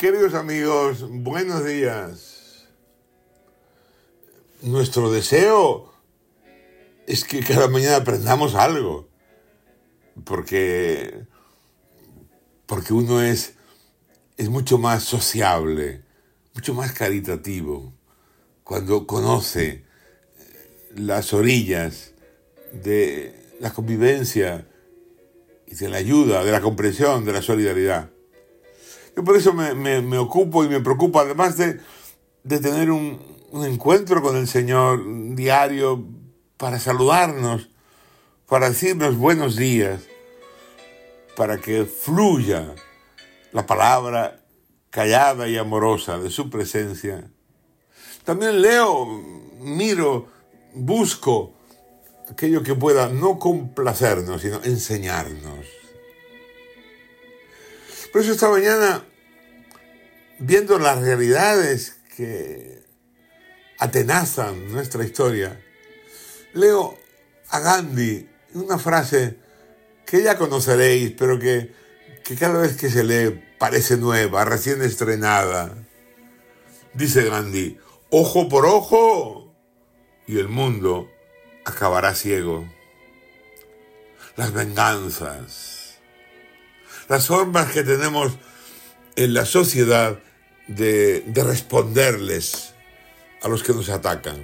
Queridos amigos, buenos días. Nuestro deseo es que cada mañana aprendamos algo, porque uno es mucho más sociable, mucho más caritativo, cuando conoce las orillas de la convivencia y de la ayuda, de la comprensión, de la solidaridad. Yo por eso me ocupo y me preocupo, además de tener un encuentro con el Señor diario para saludarnos, para decirnos buenos días, para que fluya la palabra callada y amorosa de su presencia. También leo, miro, busco aquello que pueda no complacernos, sino enseñarnos. Por eso esta mañana, viendo las realidades que atenazan nuestra historia, leo a Gandhi una frase que ya conoceréis, pero que cada vez que se lee parece nueva, recién estrenada. Dice Gandhi: ojo por ojo y el mundo acabará ciego. Las venganzas, las formas que tenemos en la sociedad de responderles a los que nos atacan.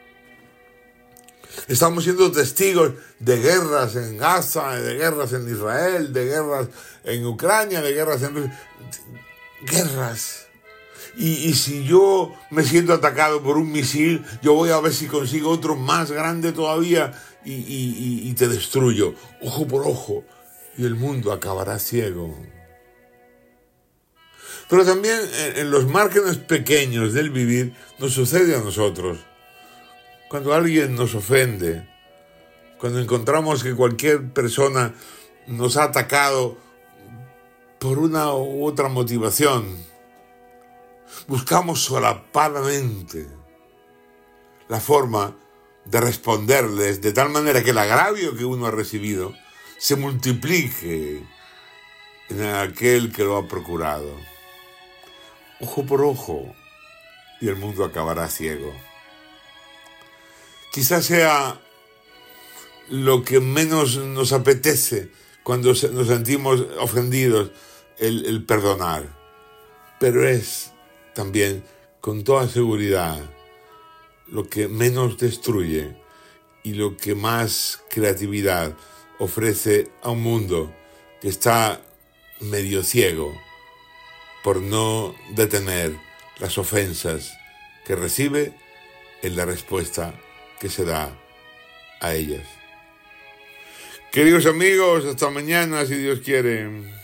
Estamos siendo testigos de guerras en Gaza, de guerras en Israel, de guerras en Ucrania, de guerras en... guerras. Y si yo me siento atacado por un misil, yo voy a ver si consigo otro más grande todavía y te destruyo. Ojo por ojo. Y el mundo acabará ciego. Pero también en los márgenes pequeños del vivir nos sucede a nosotros. Cuando alguien nos ofende, cuando encontramos que cualquier persona nos ha atacado por una u otra motivación, buscamos solapadamente la forma de responderles de tal manera que el agravio que uno ha recibido se multiplique en aquel que lo ha procurado. Ojo por ojo y el mundo acabará ciego. Quizás sea lo que menos nos apetece cuando nos sentimos ofendidos, el perdonar. Pero es también, con toda seguridad, lo que menos destruye y lo que más creatividad ofrece a un mundo que está medio ciego por no detener las ofensas que recibe en la respuesta que se da a ellas. Queridos amigos, hasta mañana si Dios quiere.